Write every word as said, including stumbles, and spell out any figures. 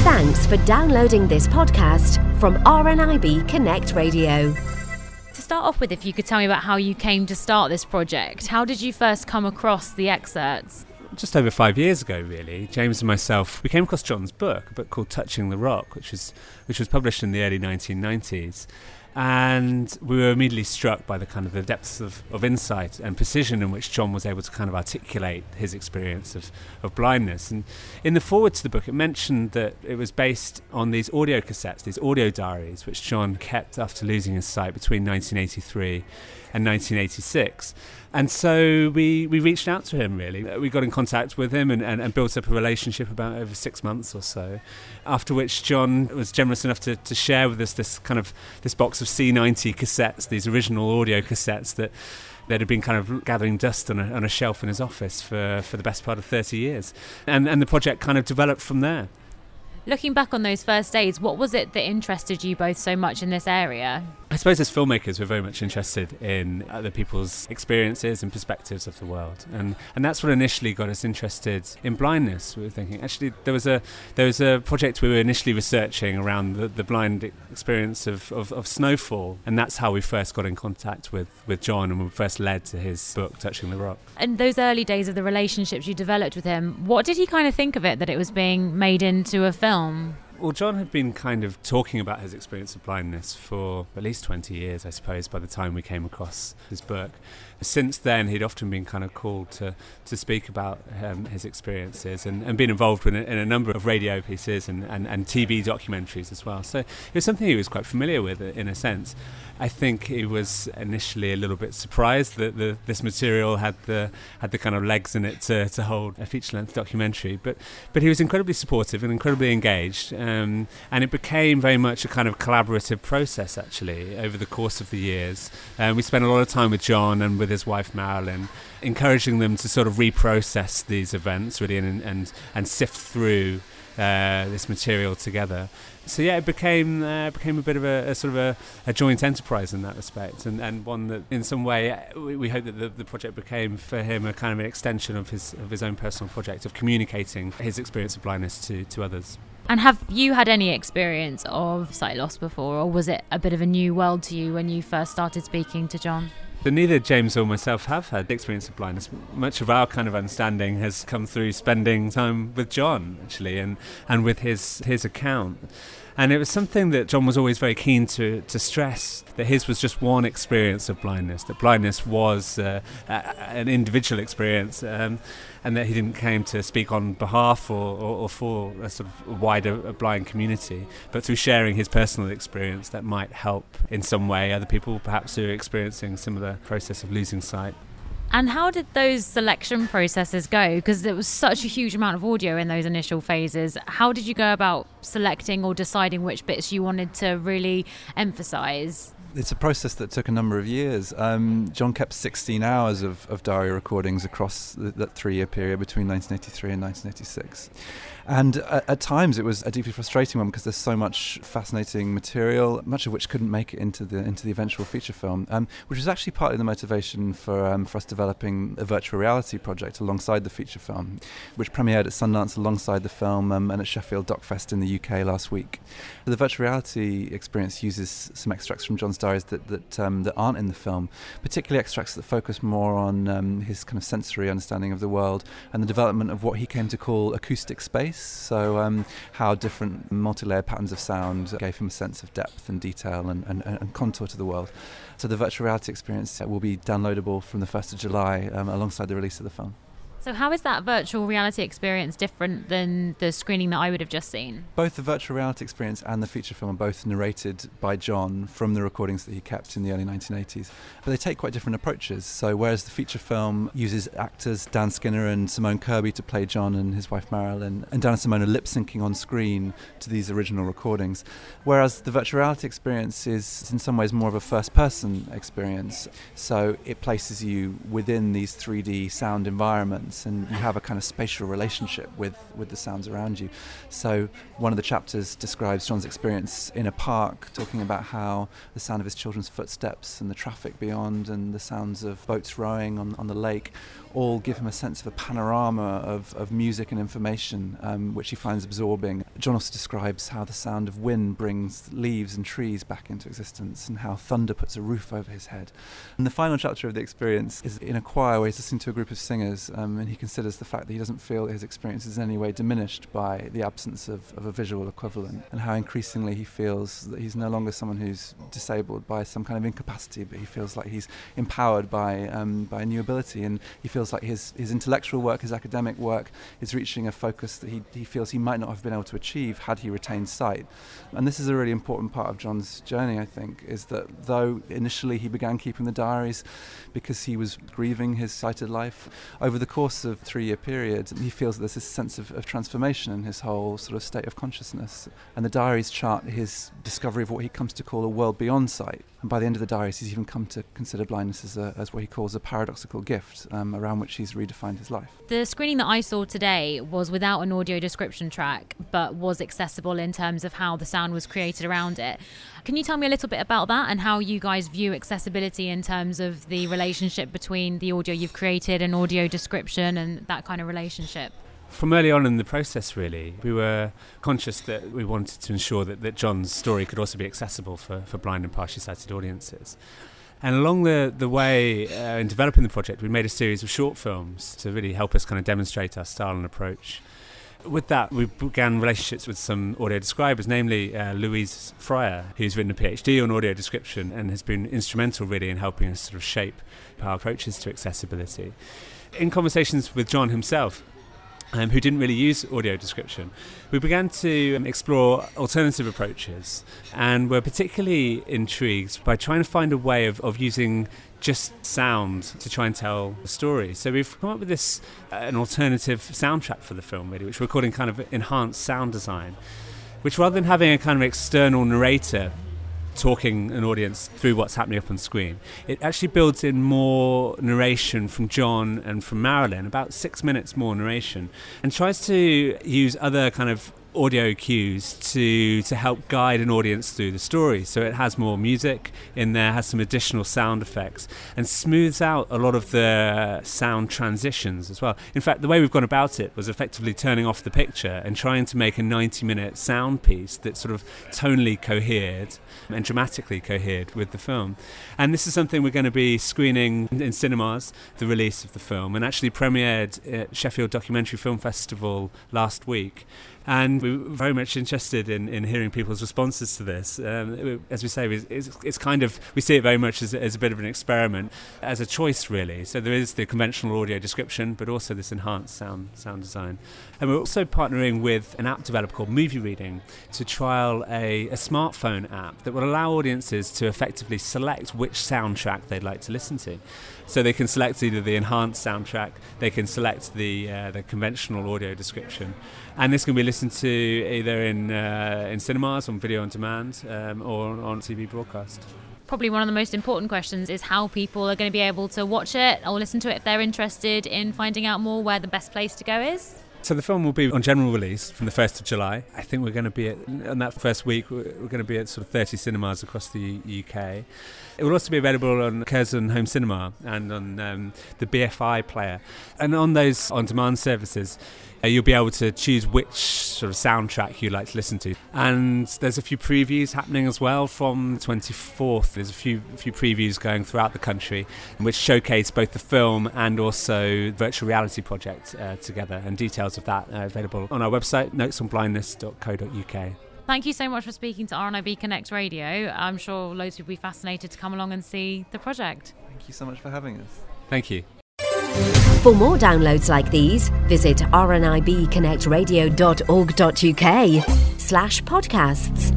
Thanks for downloading this podcast from R N I B Connect Radio. To start off with, if you could tell me about how you came to start this project. How did you first come across the excerpts? Just over five years ago, really, James and myself, we came across John's book, a book called Touching the Rock, which was which was published in the early nineteen nineties. And we were immediately struck by the kind of the depths of, of insight and precision in which John was able to kind of articulate his experience of, of blindness. And in the foreword to the book, it mentioned that it was based on these audio cassettes, these audio diaries, which John kept after losing his sight between nineteen eighty-three and nineteen eighty-six. And so we, we reached out to him, really. We got in contact with him and, and, and built up a relationship about over six months or so, after which John was generous enough to, to share with us this kind of this box of C ninety cassettes, these original audio cassettes that that had been kind of gathering dust on a, on a shelf in his office for, for the best part of thirty years. And, and the project kind of developed from there. Looking back on those first days, what was it that interested you both so much in this area? I suppose as filmmakers, we're very much interested in other people's experiences and perspectives of the world, and and that's what initially got us interested in blindness. We were thinking, actually, there was a there was a project we were initially researching around the, the blind experience of, of, of snowfall, and that's how we first got in contact with, with John, and we first led to his book, Touching the Rock. And those early days of the relationships you developed with him, what did he kind of think of it, that it was being made into a film? Well, John had been kind of talking about his experience of blindness for at least twenty years, I suppose, by the time we came across his book. Since then, he'd often been kind of called to, to speak about um, his experiences and, and been involved in a, in a number of radio pieces and, and, and T V documentaries as well. So it was something he was quite familiar with, in a sense. I think he was initially a little bit surprised that the, this material had the had the kind of legs in it to, to hold a feature-length documentary, but but he was incredibly supportive and incredibly engaged, um, and it became very much a kind of collaborative process, actually, over the course of the years. Um, we spent a lot of time with John and with his wife Marilyn, encouraging them to sort of reprocess these events, really, and and, and sift through uh, this material together. So yeah, it became uh, became a bit of a, a sort of a, a joint enterprise in that respect, and, and one that in some way we, we hope that the, the project became for him a kind of an extension of his of his own personal project of communicating his experience of blindness to, to others. And have you had any experience of sight loss before, or was it a bit of a new world to you when you first started speaking to John? So neither James or myself have had the experience of blindness. Much of our kind of understanding has come through spending time with John, actually, and, and with his his account. And it was something that John was always very keen to, to stress, that his was just one experience of blindness, that blindness was uh, a, an individual experience, um, and that he didn't claim to speak on behalf or, or, or for a sort of wider blind community, but through sharing his personal experience that might help in some way other people perhaps who are experiencing similar process of losing sight. And how did those selection processes go? Because there was such a huge amount of audio in those initial phases. How did you go about selecting or deciding which bits you wanted to really emphasise? It's a process that took a number of years. Um, John kept sixteen hours of, of diary recordings across the, that three-year period between nineteen eighty-three and nineteen eighty-six. And at, at times it was a deeply frustrating one because there's so much fascinating material, much of which couldn't make it into the into the eventual feature film, um, which was actually partly the motivation for um, for us developing a virtual reality project alongside the feature film, which premiered at Sundance alongside the film um, and at Sheffield Docfest in the U K last week. The virtual reality experience uses some extracts from John's diaries that that, um, that aren't in the film, particularly extracts that focus more on um, his kind of sensory understanding of the world and the development of what he came to call acoustic space. So um, how different multi-layered patterns of sound gave him a sense of depth and detail and, and, and contour to the world. So the virtual reality experience will be downloadable from the first of July um, alongside the release of the film. So how is that virtual reality experience different than the screening that I would have just seen? Both the virtual reality experience and the feature film are both narrated by John from the recordings that he kept in the early nineteen eighties. But they take quite different approaches. So whereas the feature film uses actors Dan Skinner and Simone Kirby to play John and his wife Marilyn, and Dan and Simone are lip-syncing on screen to these original recordings, whereas the virtual reality experience is in some ways more of a first-person experience. So it places you within these three D sound environments existence, and you have a kind of spatial relationship with, with the sounds around you. So one of the chapters describes John's experience in a park, talking about how the sound of his children's footsteps and the traffic beyond and the sounds of boats rowing on, on the lake all give him a sense of a panorama of, of music and information, um, which he finds absorbing. John also describes how the sound of wind brings leaves and trees back into existence, and how thunder puts a roof over his head. And the final chapter of the experience is in a choir where he's listening to a group of singers, um, and he considers the fact that he doesn't feel that his experience is in any way diminished by the absence of, of a visual equivalent, and how increasingly he feels that he's no longer someone who's disabled by some kind of incapacity, but he feels like he's empowered by um, by a new ability, and he feels like his, his intellectual work, his academic work is reaching a focus that he, he feels he might not have been able to achieve had he retained sight. And this is a really important part of John's journey, I think, is that though initially he began keeping the diaries because he was grieving his sighted life, over the course of a three-year period he feels that there's this sense of, of transformation in his whole sort of state of consciousness. And the diaries chart his discovery of what he comes to call a world beyond sight. And by the end of the diaries he's even come to consider blindness as, a, as what he calls a paradoxical gift, um, around which he's redefined his life. The screening that I saw today was without an audio description track, but was accessible in terms of how the sound was created around it. Can you tell me a little bit about that and how you guys view accessibility in terms of the relationship between the audio you've created and audio description and that kind of relationship? From early on in the process, really, we were conscious that we wanted to ensure that, that John's story could also be accessible for, for blind and partially sighted audiences. And along the, the way uh, in developing the project, we made a series of short films to really help us kind of demonstrate our style and approach. With that, we began relationships with some audio describers, namely uh, Louise Fryer, who's written a PhD on audio description and has been instrumental really in helping us sort of shape our approaches to accessibility. In conversations with John himself, Um, who didn't really use audio description, we began to um, explore alternative approaches, and were particularly intrigued by trying to find a way of, of using just sound to try and tell a story. So we've come up with this uh, an alternative soundtrack for the film, really, which we're calling kind of enhanced sound design, which rather than having a kind of external narrator talking an audience through what's happening up on screen, it actually builds in more narration from John and from Marilyn, about six minutes more narration, and tries to use other kind of audio cues to to help guide an audience through the story. So it has more music in there, has some additional sound effects, and smooths out a lot of the sound transitions as well. In fact, the way we've gone about it was effectively turning off the picture and trying to make a ninety minute sound piece that sort of tonally cohered and dramatically cohered with the film. And this is something we're going to be screening in cinemas, the release of the film, and actually premiered at Sheffield Documentary Film Festival last week. And we were very much interested in, in hearing people's responses to this. Um, as we say, it's, it's kind of, we see it very much as, as a bit of an experiment, as a choice really. So there is the conventional audio description, but also this enhanced sound sound design. And we're also partnering with an app developer called Movie Reading to trial a, a smartphone app that will allow audiences to effectively select which soundtrack they'd like to listen to. So they can select either the enhanced soundtrack, they can select the uh, the conventional audio description, and this can be listened to either in uh, in cinemas, on video on demand, um, or on T V broadcast. Probably one of the most important questions is how people are going to be able to watch it or listen to it if they're interested in finding out more, where the best place to go is. So the film will be on general release from the first of July. I think we're going to be at, on that first week, we're going to be at sort of thirty cinemas across the U K. It will also be available on Curzon Home Cinema and on um, the B F I player. And on those on-demand services, uh, you'll be able to choose which sort of soundtrack you'd like to listen to. And there's a few previews happening as well from the twenty-fourth. There's a few a few previews going throughout the country, which showcase both the film and also virtual reality project uh, together. And details of that are available on our website, notes on blindness dot co dot U K. Thank you so much for speaking to R N I B Connect Radio. I'm sure loads of people will be fascinated to come along and see the project. Thank you so much for having us. Thank you. For more downloads like these, visit r n i b connect radio dot org dot u k slash podcasts.